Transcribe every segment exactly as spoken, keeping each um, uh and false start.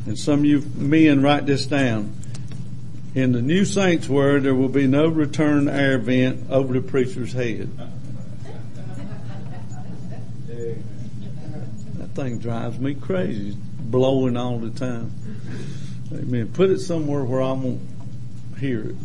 And some of you men write this down. In the new sanctuary, there will be no return air vent over the preacher's head. That thing drives me crazy. It's blowing all the time. Amen. Put it somewhere where I won't hear it.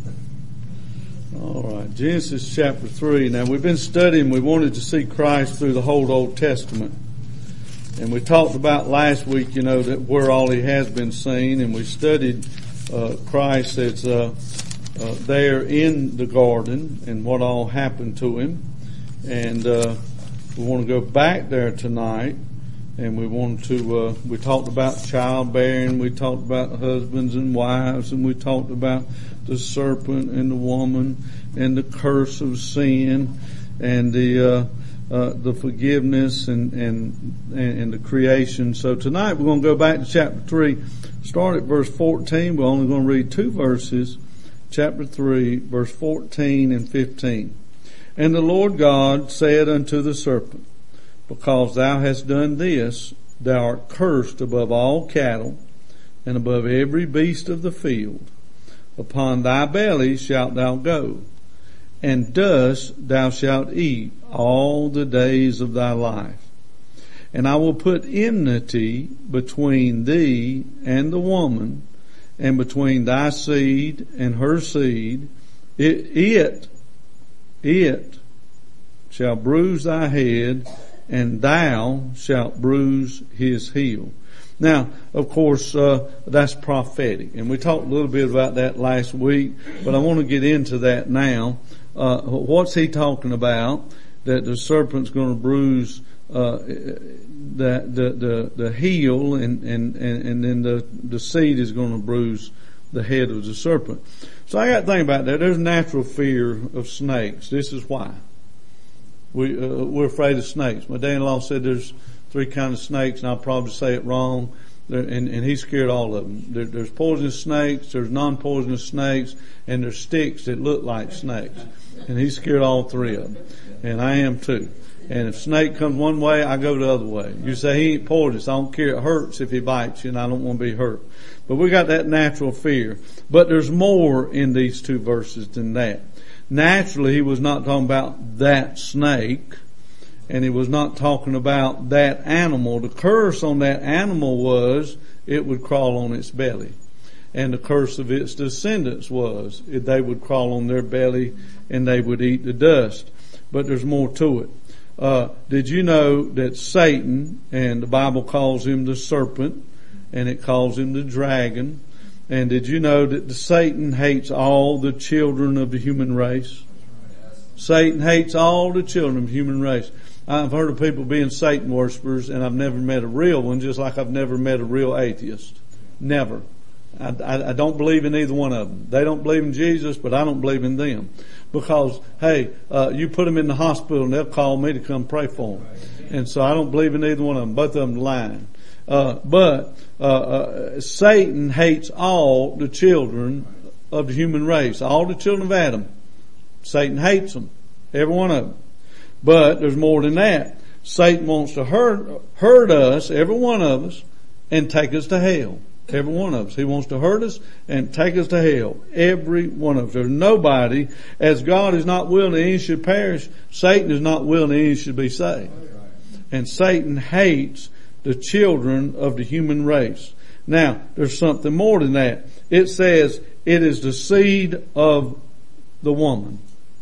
All right. Genesis chapter three. Now, we've been studying. We wanted to see Christ through the whole Old Testament. And we talked about last week, you know, that where all he has been seen. And we studied uh, Christ that's uh, uh, there in the garden and what all happened to him. And uh, we want to go back there tonight. And we want to, uh, we talked about childbearing, we talked about husbands and wives, and we talked about the serpent and the woman and the curse of sin and the, uh, uh, the forgiveness and, and, and the creation. So tonight we're going to go back to chapter three, start at verse fourteen. We're only going to read two verses, chapter three, verse fourteen and fifteen. And the Lord God said unto the serpent, because thou hast done this, thou art cursed above all cattle, and above every beast of the field. Upon thy belly shalt thou go, and dust thou shalt eat all the days of thy life. And I will put enmity between thee and the woman, and between thy seed and her seed. It, it, it shall bruise thy head, and thou shalt bruise his heel. Now, of course, uh, that's prophetic. And we talked a little bit about that last week, but I want to get into that now. Uh, what's he talking about? That the serpent's going to bruise, uh, the, the, the, the heel and, and, and, and then the, the seed is going to bruise the head of the serpent. So I got to think about that. There's natural fear of snakes. This is why. We, uh, we're afraid of snakes. My dad-in-law said there's three kinds of snakes, and I'll probably say it wrong, there, and, and he's scared of all of them. There, there's poisonous snakes, there's non-poisonous snakes, and there's sticks that look like snakes. And he's scared of all three of them. And I am too. And if a snake comes one way, I go the other way. You say he ain't poisonous. I don't care. It hurts if he bites you, and I don't want to be hurt. But we got that natural fear. But there's more in these two verses than that. Naturally, he was not talking about that snake, and he was not talking about that animal. The curse on that animal was it would crawl on its belly. And the curse of its descendants was they would crawl on their belly and they would eat the dust. But there's more to it. Uh, did you know that Satan, and the Bible calls him the serpent, and it calls him the dragon, and did you know that the Satan hates all the children of the human race? Satan hates all the children of the human race. I've heard of people being Satan worshipers, and I've never met a real one, just like I've never met a real atheist. Never. I, I, I don't believe in either one of them. They don't believe in Jesus, but I don't believe in them. Because, hey, uh, you put them in the hospital and they'll call me to come pray for them. And so I don't believe in either one of them. Both of them lying. Uh, but, uh, uh, Satan hates all the children of the human race. All the children of Adam. Satan hates them. Every one of them. But there's more than that. Satan wants to hurt, hurt us, every one of us, and take us to hell. Every one of us. He wants to hurt us and take us to hell. Every one of us. There's nobody, as God is not willing that any should perish, Satan is not willing that any should be saved. And Satan hates the children of the human race. Now, there's something more than that. It says it is the seed of the woman.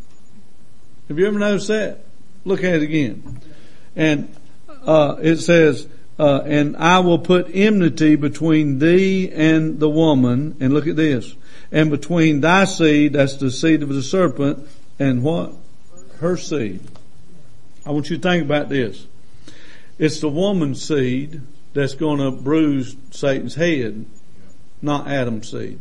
Have you ever noticed that? Look at it again. And uh it says, uh and I will put enmity between thee and the woman, and look at this, and between thy seed, that's the seed of the serpent, and what? Her seed. I want you to think about this. It's the woman's seed that's going to bruise Satan's head, not Adam's seed.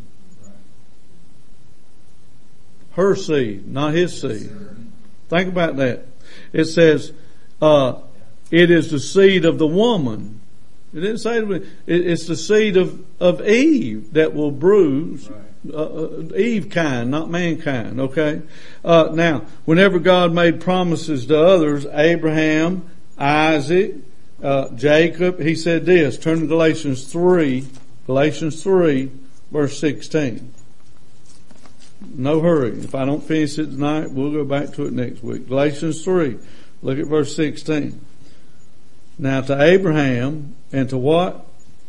Her seed, not his seed. Think about that. It says, uh, it is the seed of the woman. It didn't say it, it's the seed of, of Eve that will bruise, uh, Eve kind, not mankind, okay? Uh, now, whenever God made promises to others, Abraham, Isaac, uh, Jacob, he said this, turn to Galatians three, Galatians three, verse sixteen. No hurry. If I don't finish it tonight, we'll go back to it next week. Galatians three, look at verse sixteen. Now to Abraham and to what?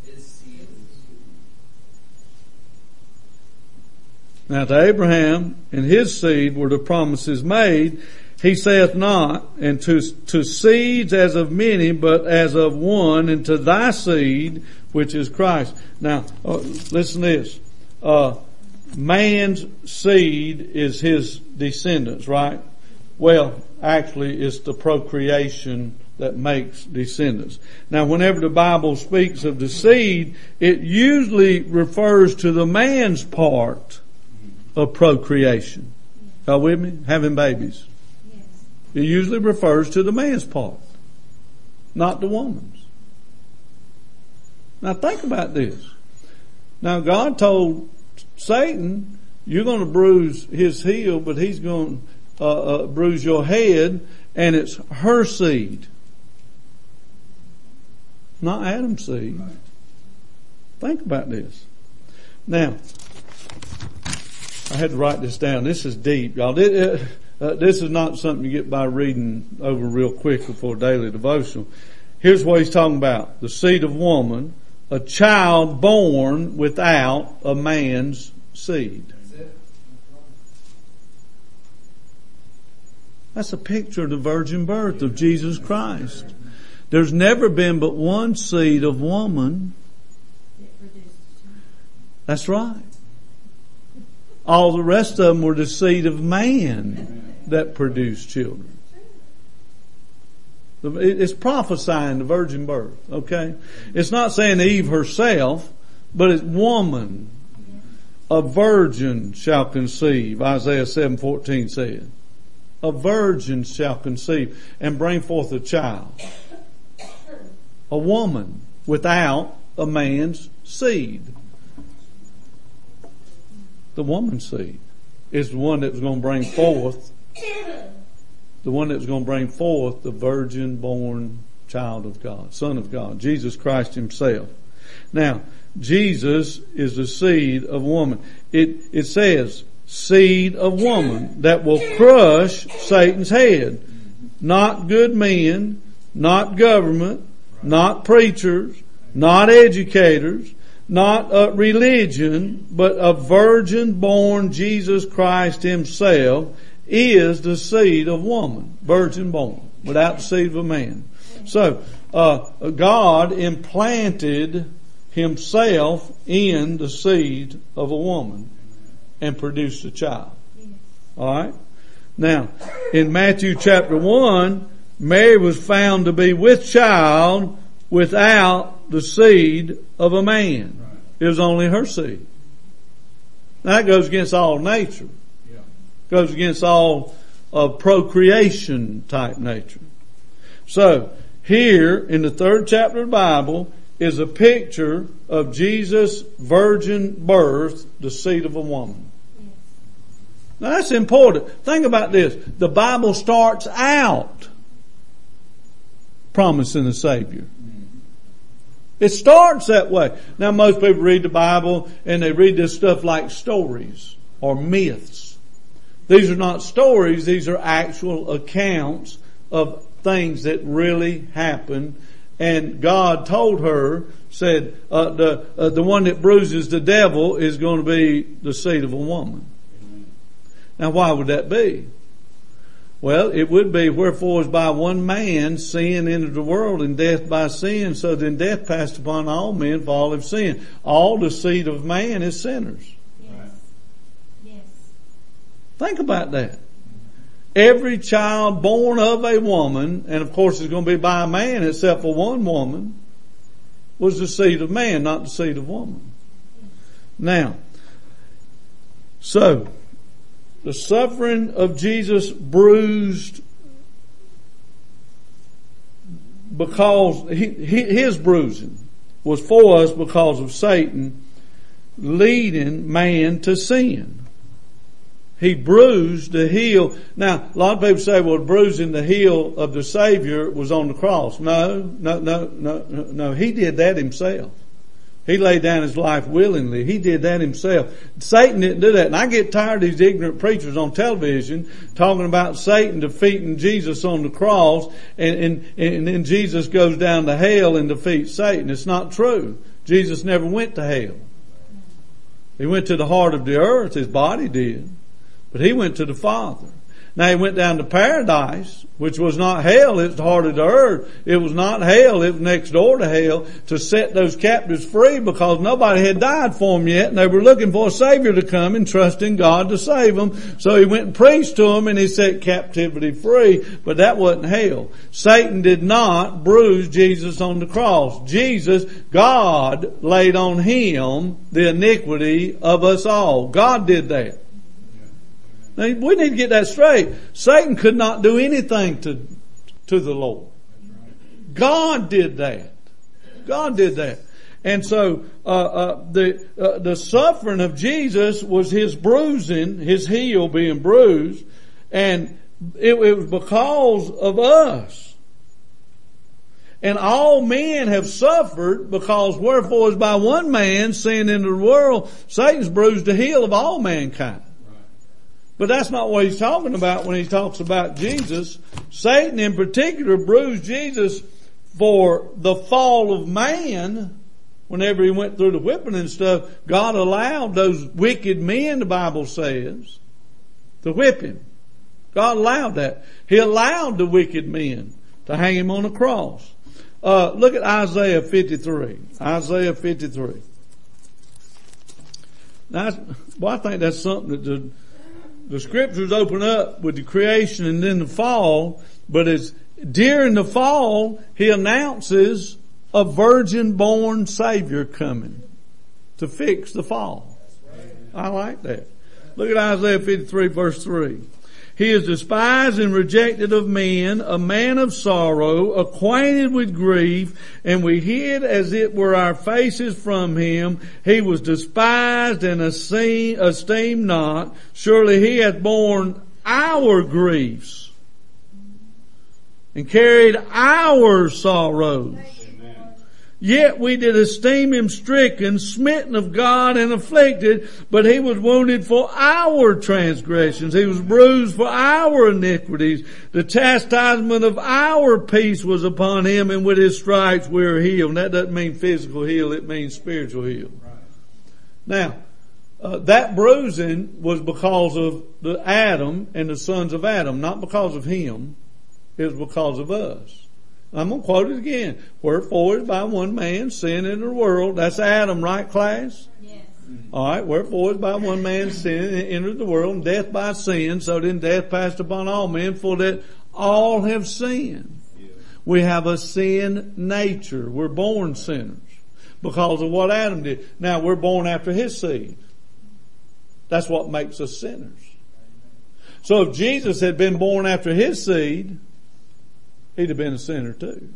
Now to Abraham and his seed were the promises made. He saith not, and to, to seeds as of many, but as of one, and to thy seed, which is Christ. Now, uh, listen to this. Uh, man's seed is his descendants, right? Well, actually, it's the procreation that makes descendants. Now, whenever the Bible speaks of the seed, it usually refers to the man's part of procreation. Are you with me? Having babies. It usually refers to the man's part, not the woman's. Now think about this. Now God told Satan, you're going to bruise his heel, but he's going to uh, uh, bruise your head, and it's her seed, not Adam's seed. Think about this. Now, I had to write this down. This is deep, y'all. It, uh, uh, this is not something you get by reading over real quick before daily devotional. Here's what he's talking about. The seed of woman, a child born without a man's seed. That's a picture of the virgin birth of Jesus Christ. There's never been but one seed of woman. That's right. All the rest of them were the seed of man that produced children. It's prophesying the virgin birth, okay? It's not saying Eve herself, but it's woman. A virgin shall conceive, Isaiah seven fourteen said. A virgin shall conceive and bring forth a child. A woman without a man's seed. The woman's seed is the one that was going to bring forth, the one that was going to bring forth the virgin born child of God, Son of God, Jesus Christ himself. Now, Jesus is the seed of woman. It, it says, seed of woman that will crush Satan's head. Not good men, not government, not preachers, not educators, not a religion, but a virgin born Jesus Christ himself is the seed of woman, virgin born, without the seed of a man. So, uh, God implanted himself in the seed of a woman and produced a child. Alright? Now, in Matthew chapter one, Mary was found to be with child without the seed of a man. It was only her seed. Now that goes against all nature. Goes against all of uh, procreation type nature. So, here in the third chapter of the Bible is a picture of Jesus' virgin birth, the seed of a woman. Now that's important. Think about this. The Bible starts out promising a Savior. It starts that way. Now most people read the Bible and they read this stuff like stories or myths. These are not stories, these are actual accounts of things that really happened. And God told her, said, uh, the, uh, the one that bruises the devil is going to be the seed of a woman. Now why would that be? Well, it would be, wherefore is by one man sin entered the world, and death by sin, so then death passed upon all men, for all have sinned. All the seed of man is sinners. Yes. Yes. Think about that. Every child born of a woman, and of course it's going to be by a man except for one woman, was the seed of man, not the seed of woman. Now, so, the suffering of Jesus bruised because he, his bruising was for us because of Satan leading man to sin. He bruised the heel. Now, a lot of people say, well, bruising the heel of the Savior was on the cross. No, no, no, no, no. He did that himself. He laid down his life willingly. He did that himself. Satan didn't do that. And I get tired of these ignorant preachers on television talking about Satan defeating Jesus on the cross, and, and, and then Jesus goes down to hell and defeats Satan. It's not true. Jesus never went to hell. He went to the heart of the earth. His body did. But he went to the Father. Now he went down to paradise, which was not hell, it's the heart of the earth. It was not hell, it was next door to hell, to set those captives free, because nobody had died for them yet, and they were looking for a Savior to come and trust in God to save them. So he went and preached to them, and he set captivity free, but that wasn't hell. Satan did not bruise Jesus on the cross. Jesus, God laid on him the iniquity of us all. God did that. Now, we need to get that straight. Satan could not do anything to, to the Lord. God did that. God did that. And so, uh, uh, the, uh, the suffering of Jesus was his bruising, his heel being bruised, and it, it was because of us. And all men have suffered, because wherefore is by one man sin into the world, Satan's bruised the heel of all mankind. But that's not what he's talking about when he talks about Jesus. Satan in particular bruised Jesus for the fall of man. Whenever he went through the whipping and stuff, God allowed those wicked men, the Bible says, to whip him. God allowed that. He allowed the wicked men to hang him on a cross. Uh, look at Isaiah fifty-three. Isaiah fifty-three. Now, well, I think that's something that the The scriptures open up with the creation and then the fall, but it's during the fall, he announces a virgin-born Savior coming to fix the fall. I like that. Look at Isaiah fifty-three verse three. He is despised and rejected of men, a man of sorrow, acquainted with grief, and we hid as it were our faces from him. He was despised and esteemed not. Surely he hath borne our griefs and carried our sorrows. Yet we did esteem him stricken, smitten of God, and afflicted, but he was wounded for our transgressions. He was bruised for our iniquities. The chastisement of our peace was upon him, and with his stripes we are healed. And that doesn't mean physical heal, it means spiritual heal. Now, uh, that bruising was because of the Adam and the sons of Adam, not because of him. It was because of us. I'm going to quote it again. Wherefore is by one man sin in the world. That's Adam, right, class? Yes. All right. Wherefore is by one man sin entered the world, and death by sin. So then death passed upon all men, for that all have sinned. Yes. We have a sin nature. We're born sinners because of what Adam did. Now we're born after his seed. That's what makes us sinners. So if Jesus had been born after his seed, he'd have been a sinner too.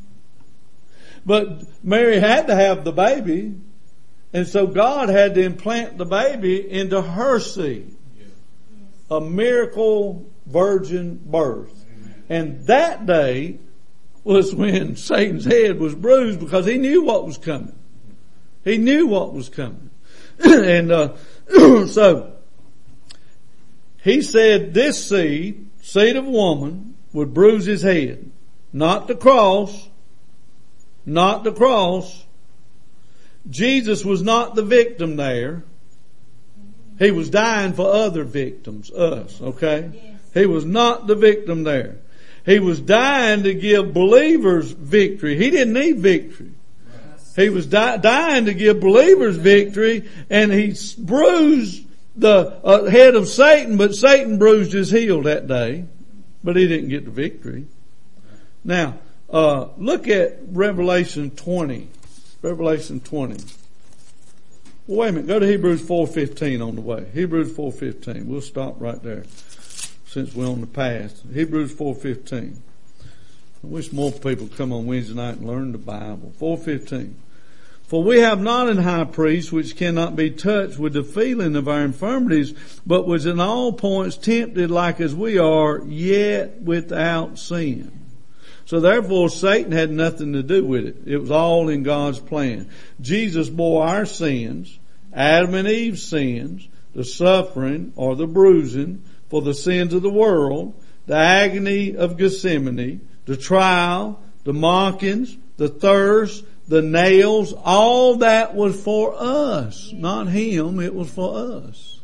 But Mary had to have the baby, and so God had to implant the baby into her seed. A miracle virgin birth. And that day was when Satan's head was bruised, because he knew what was coming. He knew what was coming. and uh, so he said this seed, seed of woman, would bruise his head. Not the cross. Not the cross. Jesus was not the victim there. He was dying for other victims, us, okay? Yes. He was not the victim there. He was dying to give believers victory. He didn't need victory. Yes. He was di- dying to give believers victory, and he bruised the uh, head of Satan, but Satan bruised his heel that day. But he didn't get the victory. Now, uh, look at Revelation twenty. Revelation twenty. Well, wait a minute. Go to Hebrews four fifteen on the way. Hebrews four fifteen. We'll stop right there since we're on the past. Hebrews four fifteen. I wish more people come on Wednesday night and learn the Bible. four fifteen. For we have not an high priest which cannot be touched with the feeling of our infirmities, but was in all points tempted like as we are, yet without sin. So therefore Satan had nothing to do with it. It was all in God's plan. Jesus bore our sins, Adam and Eve's sins, the suffering or the bruising for the sins of the world, the agony of Gethsemane, the trial, the mockings, the thirst, the nails, all that was for us. Not him, it was for us.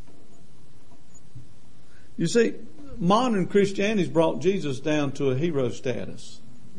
You see, modern Christianity's brought Jesus down to a hero status.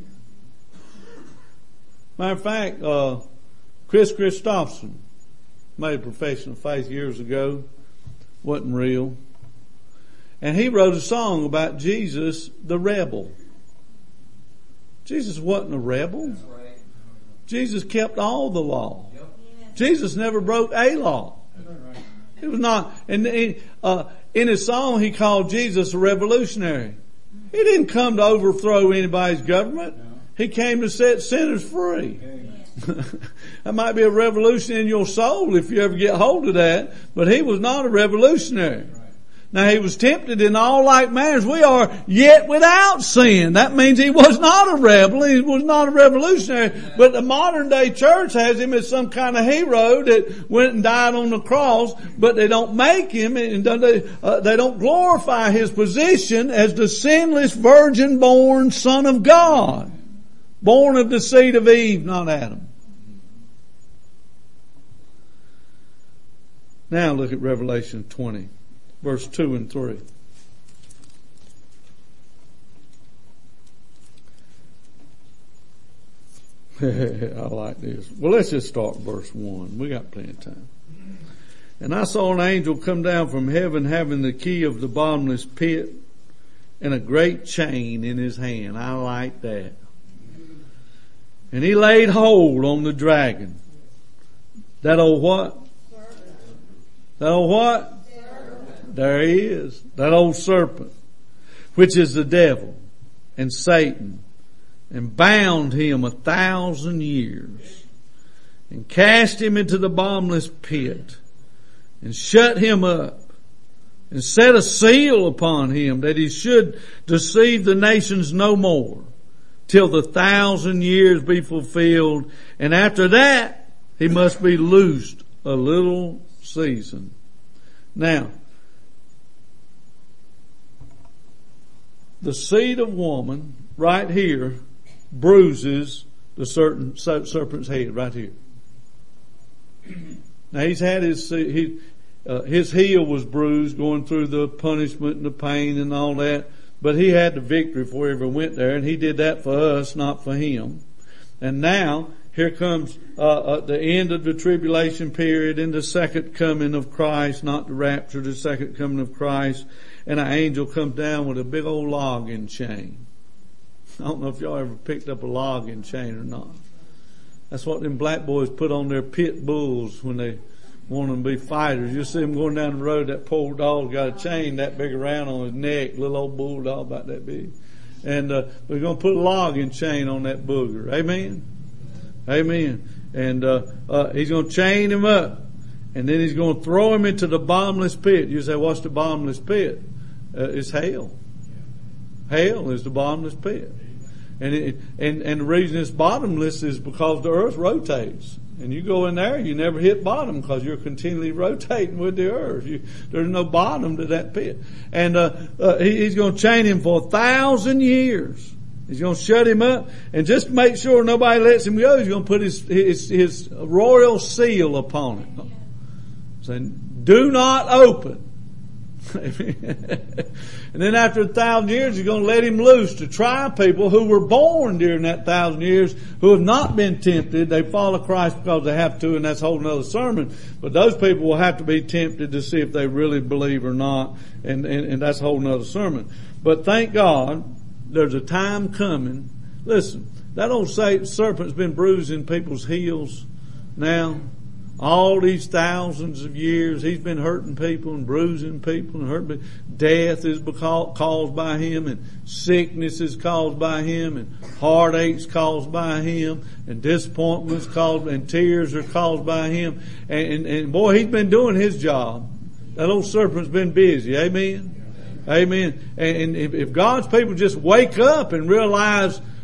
Matter of fact, uh, Chris Christopherson made a profession of faith years ago. Wasn't real. And he wrote a song about Jesus, the rebel. Jesus wasn't a rebel. Jesus kept all the law. Jesus never broke a law. It was not, and uh, in his song he called Jesus a revolutionary. He didn't come to overthrow anybody's government. He came to set sinners free. That might be a revolution in your soul if you ever get hold of that, but he was not a revolutionary. Now he was tempted in all like manners we are, yet without sin. That means he was not a rebel, he was not a revolutionary. But the modern day church has him as some kind of hero that went and died on the cross, but they don't make him, and they, uh, they don't glorify his position as the sinless virgin born Son of God. Born of the seed of Eve, not Adam. Now look at Revelation twenty. Verse two and three. I like this. Well, let's just start verse one. We got plenty of time. And I saw an angel come down from heaven having the key of the bottomless pit and a great chain in his hand. I like that. And he laid hold on the dragon. That old what? That old what? There he is. That old serpent, which is the devil and Satan, and bound him a thousand years, and cast him into the bottomless pit, and shut him up, and set a seal upon him that he should deceive the nations no more, till the thousand years be fulfilled, and after that he must be loosed a little season. Now, the seed of woman right here bruises the certain serpent's head right here. Now he's had his he, uh, his heel was bruised going through the punishment and the pain and all that, but he had the victory before he ever went there, and he did that for us, not for him. And now here comes uh, uh, the end of the tribulation period and the second coming of Christ, not the rapture, the second coming of Christ. And an angel comes down with a big old logging chain. I don't know if y'all ever picked up a logging chain or not. That's what them black boys put on their pit bulls when they want them to be fighters. You see them going down the road, that poor dog got a chain that big around on his neck, little old bulldog about that big. And uh, we're going to put a logging chain on that booger. Amen? Amen. And uh, uh, he's going to chain him up. And then he's going to throw him into the bottomless pit. You say, what's the bottomless pit? Uh, it's hell. Hell is the bottomless pit. And, it, and, and the reason it's bottomless is because the earth rotates. And you go in there, you never hit bottom because you're continually rotating with the earth. You, there's no bottom to that pit. And uh, uh, he, he's going to chain him for a thousand years. He's going to shut him up, and just to make sure nobody lets him go, he's going to put his his, his royal seal upon it, saying, "Do not open." And then after a thousand years, he's going to let him loose to try people who were born during that thousand years, who have not been tempted. They follow Christ because they have to, and that's a whole nother sermon. But those people will have to be tempted to see if they really believe or not, and, and, and that's a whole nother sermon. But thank God, there's a time coming. Listen, that old serpent's been bruising people's heels now. All these thousands of years, he's been hurting people and bruising people and hurting people. Death is caused by him, and sickness is caused by him, and heartaches caused by him, and disappointments caused, and tears are caused by him. And, and, and boy, he's been doing his job. That old serpent's been busy. Amen? Amen. And if God's people just wake up and realize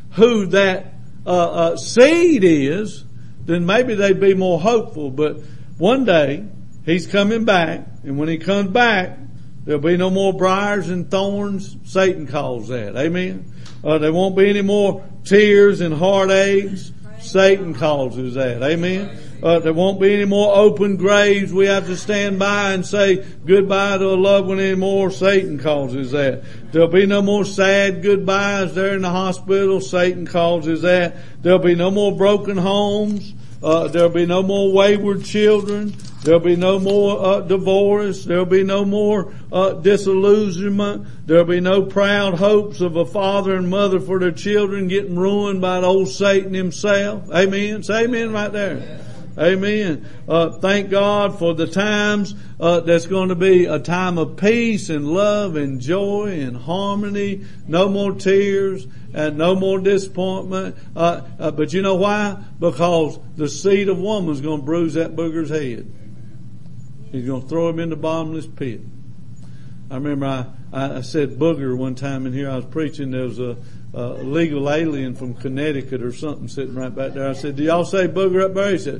who that uh, uh, seed is, then maybe they'd be more hopeful. But one day, He's coming back, and when He comes back, there'll be no more briars and thorns. Satan calls that. Amen. Uh, there won't be any more tears and heartaches. Satan causes that. Amen. Uh, there won't be any more open graves we have to stand by and say goodbye to a loved one anymore. Satan causes that. There'll be no more sad goodbyes there in the hospital. Satan causes that. There'll be no more broken homes. Uh, there'll be no more wayward children. There'll be no more uh, divorce. There'll be no more uh, disillusionment. There'll be no proud hopes of a father and mother for their children getting ruined by the old Satan himself. Amen. Say amen right there. Yeah. Amen. Uh, thank God for the times uh, that's going to be a time of peace and love and joy and harmony. No more tears and no more disappointment. Uh, uh, but you know why? Because the seed of woman's going to bruise that booger's head. He's going to throw him in the bottomless pit. I remember I, I said booger one time in here. I was preaching. There was a, a legal alien from Connecticut or something sitting right back there. I said, "Do y'all say booger up there?" He said,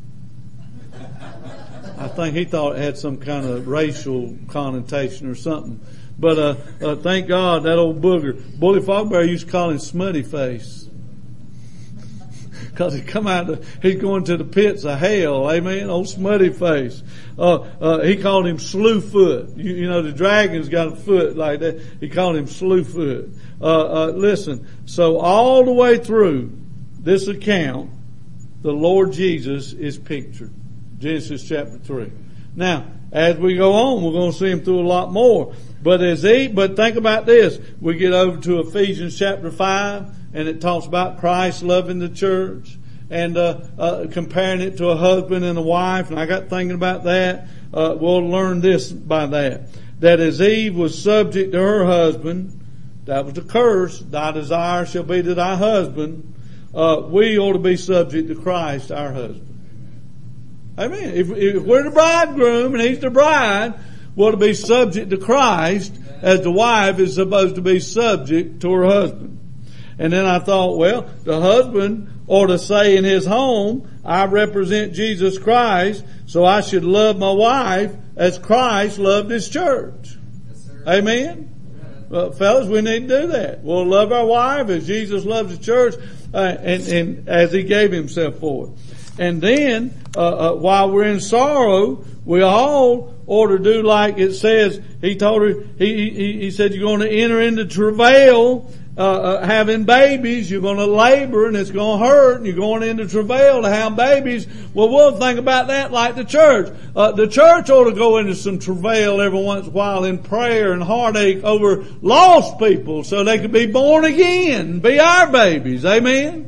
I think he thought it had some kind of racial connotation or something. But uh, uh thank God that old booger. Bully Fogberry used to call him Smutty Face. Because he come out, of, he's going to the pits of hell. Amen. Old Smutty Face. Uh, uh, he called him Slewfoot. You, you know, the dragon's got a foot like that. He called him Slewfoot. Uh, uh, listen. So all the way through this account, the Lord Jesus is pictured. Genesis chapter three. Now, as we go on, we're going to see him through a lot more. But as he, but think about this. We get over to Ephesians chapter five, and it talks about Christ loving the church and uh, uh comparing it to a husband and a wife. And I got thinking about that. Uh, we'll learn this by that. That as Eve was subject to her husband, that was the curse. Thy desire shall be to thy husband. Uh, we ought to be subject to Christ, our husband. Amen. If, if we're the bridegroom and he's the bride, we're to be subject to Christ as the wife is supposed to be subject to her husband. And then I thought, well, the husband ought to say in his home, I represent Jesus Christ, so I should love my wife as Christ loved his church. Yes, sir. Amen. Well, fellas, we need to do that. We'll love our wife as Jesus loves the church uh, and, and as he gave himself for it. And then, uh, uh, while we're in sorrow, we all ought to do like it says. He told her, he, he, he said, you're going to enter into travail, uh, uh, having babies. You're going to labor and it's going to hurt and you're going into travail to have babies. Well, we'll think about that like the church. Uh, the church ought to go into some travail every once in a while in prayer and heartache over lost people so they can be born again, be our babies. Amen.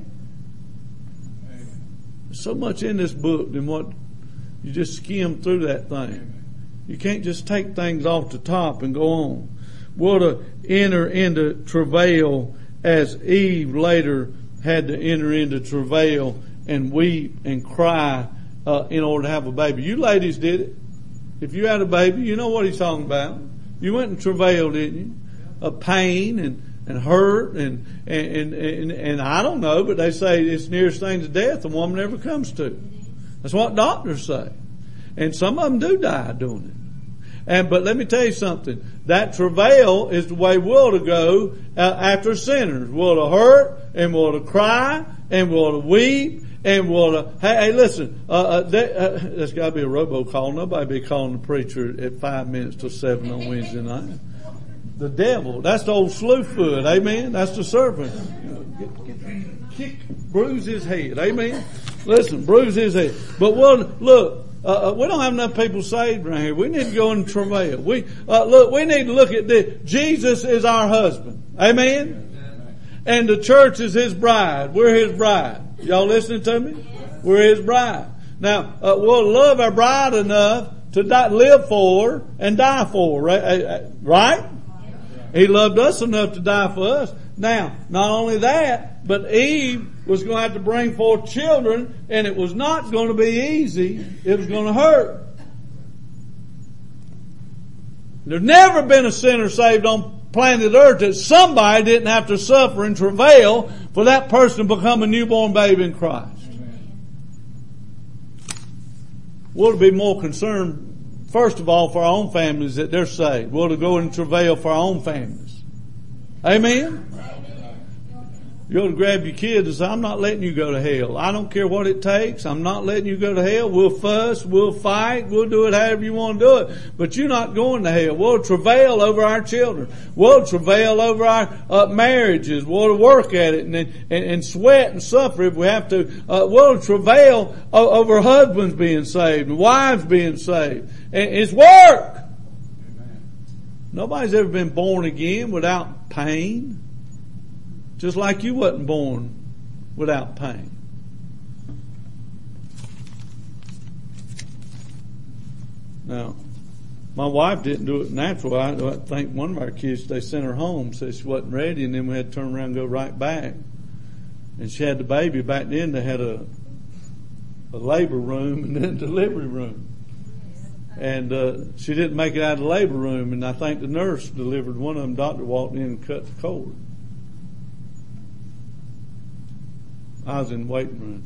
So much in this book than what you just skim through that thing. You can't just take things off the top and go on. We're to enter into travail as Eve later had to enter into travail and weep and cry uh, in order to have a baby. You ladies did it. If you had a baby, you know what he's talking about. You went in travail, didn't you? Of pain and and hurt and, and, and, and I don't know, but they say it's the nearest thing to death a woman ever comes to. That's what doctors say. And some of them do die doing it. And, but let me tell you something. That travail is the way we're to go uh, after sinners. We're to hurt and we're to cry and we're to weep and we're to, hey, hey listen, uh, uh, they, uh, there's got to be a robocall. Nobody be calling the preacher at five minutes till seven on Wednesday night. The devil. That's the old slewfoot. Amen. That's the serpent. Get, get, kick, bruise his head. Amen. Listen, bruise his head. But we'll, look, uh, uh, we don't have enough people saved around here. We need to go in travail. We, uh, look, we need to look at this. Jesus is our husband. Amen. And the church is his bride. We're his bride. Y'all listening to me? We're his bride. Now, uh, we'll love our bride enough to die, live for her and die for her. Right? Right? He loved us enough to die for us. Now, not only that, but Eve was going to have to bring forth children, and it was not going to be easy. It was going to hurt. There's never been a sinner saved on planet Earth that somebody didn't have to suffer and travail for that person to become a newborn baby in Christ. We'll be more concerned, first of all, for our own families that they're saved. We'll to go and travail for our own families. Amen? You ought to grab your kids and say, I'm not letting you go to hell. I don't care what it takes. I'm not letting you go to hell. We'll fuss. We'll fight. We'll do it however you want to do it. But you're not going to hell. We'll travail over our children. We'll travail over our uh, marriages. We'll work at it and, and, and sweat and suffer if we have to. Uh, we'll travail o- over husbands being saved and wives being saved. And it's work. Amen. Nobody's ever been born again without pain. Just like you wasn't born without pain. Now, my wife didn't do it natural. I, I think one of our kids, they sent her home, said she wasn't ready, and then we had to turn around and go right back. And she had the baby. Back then they had a, a labor room and then a delivery room. And uh, she didn't make it out of the labor room, and I think the nurse delivered one of them. Doctor walked in and cut the cord. I was in the waiting room.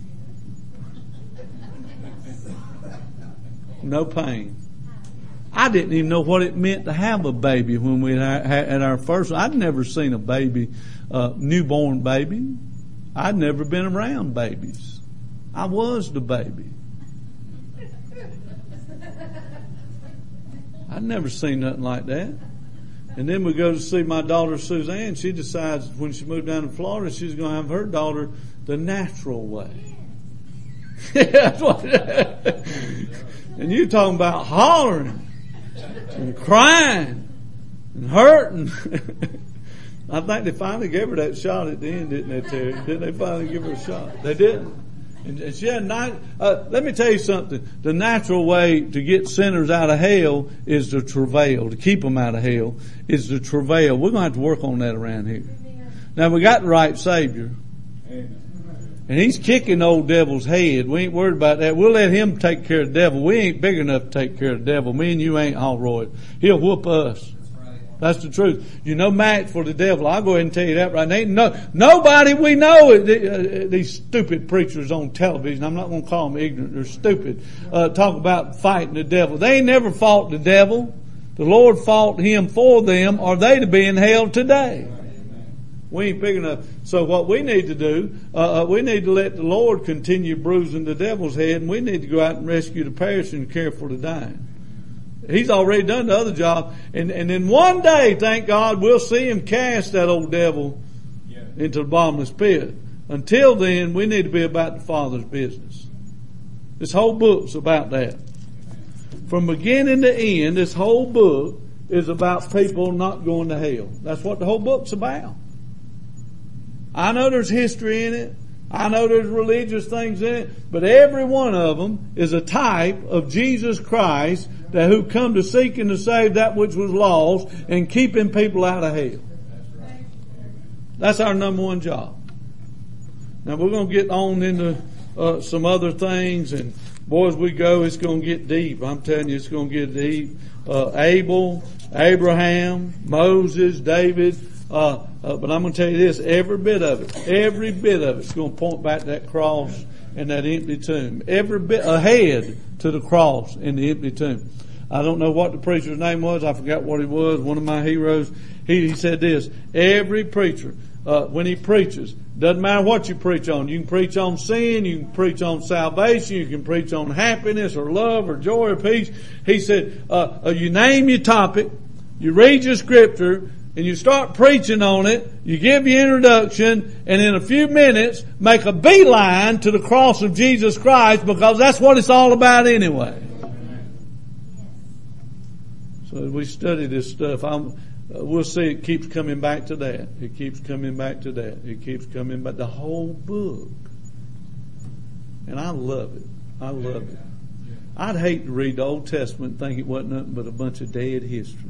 No pain. I didn't even know what it meant to have a baby when we had our first. I'd never seen a baby, uh, newborn baby. I'd never been around babies. I was the baby. I'd never seen nothing like that. And then we go to see my daughter Suzanne. She decides when she moved down to Florida, she's going to have her daughter the natural way. And you talking about hollering and crying and hurting. I think they finally gave her that shot at the end, didn't they, Terry? Didn't they finally give her a shot? They didn't. And she had nine, uh, let me tell you something. The natural way to get sinners out of hell is to travail. To keep them out of hell is to travail. We're going to have to work on that around here. Now, we got the right Savior. And He's kicking the old devil's head. We ain't worried about that. We'll let Him take care of the devil. We ain't big enough to take care of the devil. Me and you ain't Holroyd. He'll whoop us. That's the truth. You're no match for the devil. I'll go ahead and tell you that right now. Ain't no, nobody we know, these stupid preachers on television, I'm not going to call them ignorant, they're stupid, uh, talk about fighting the devil. They ain't never fought the devil. The Lord fought him for them, or they'd be in hell today. We ain't big enough. So what we need to do, uh, we need to let the Lord continue bruising the devil's head, and we need to go out and rescue the perishing and care for the dying. He's already done the other job. And, and then one day, thank God, we'll see Him cast that old devil yeah. into the bottomless pit. Until then, we need to be about the Father's business. This whole book's about that. From beginning to end, this whole book is about people not going to hell. That's what the whole book's about. I know there's history in it. I know there's religious things in it, but every one of them is a type of Jesus Christ that who come to seek and to save that which was lost and keeping people out of hell. That's our number one job. Now we're going to get on into uh, some other things, and boy, as we go, it's going to get deep. I'm telling you, it's going to get deep. Uh, Abel, Abraham, Moses, David. Uh, uh, but I'm going to tell you this, every bit of it, every bit of it's going to point back to that cross and that empty tomb. Every bit ahead to the cross and the empty tomb. I don't know what the preacher's name was. I forgot what he was. One of my heroes. He, he said this, every preacher, uh, when he preaches, doesn't matter what you preach on. You can preach on sin, you can preach on salvation, you can preach on happiness or love or joy or peace. He said, uh, uh you name your topic, you read your scripture, and you start preaching on it, you give your introduction, and in a few minutes make a beeline to the cross of Jesus Christ, because that's what it's all about anyway. So as we study this stuff, I'm, uh, we'll see it keeps coming back to that. It keeps coming back to that. It keeps coming back. The whole book. And I love it. I love it. I'd hate to read the Old Testament and think it wasn't nothing but a bunch of dead history.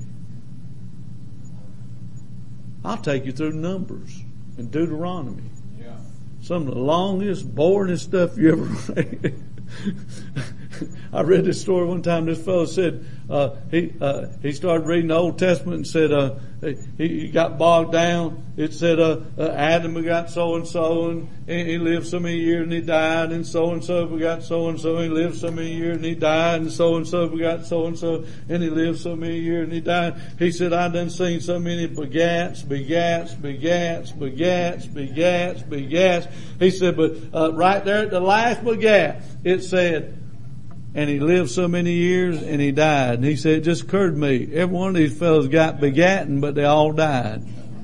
I'll take you through Numbers and Deuteronomy. Yeah. Some of the longest, boringest stuff you ever read. I read this story one time. This fellow said, uh, he, uh, he started reading the Old Testament and said, uh, he, he got bogged down. It said, uh, uh Adam got so and so and he lived so many years and he died, and so and so begot so and so and he lived so many years and he died, and so and so begot so and so and he lived so many years and he died. He said, I done seen so many begats, begats, begats, begats, begats, begats. He said, but, uh, right there at the last begat, it said, and he lived so many years and he died. And he said, it just occurred to me, every one of these fellows got begotten, but they all died.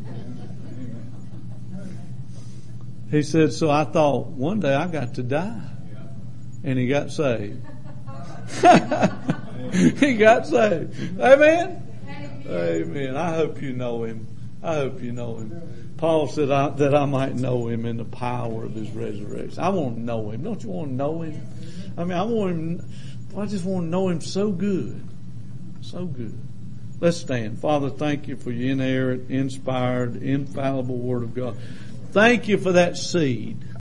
He said, so I thought, one day I got to die. And he got saved. He got saved. Amen? Amen. I hope you know him. I hope you know him. Paul said I, that I might know him in the power of his resurrection. I want to know him. Don't you want to know him? I mean, I want him, I just want to know him so good. So good. Let's stand. Father, thank you for your inerrant, inspired, infallible Word of God. Thank you for that seed.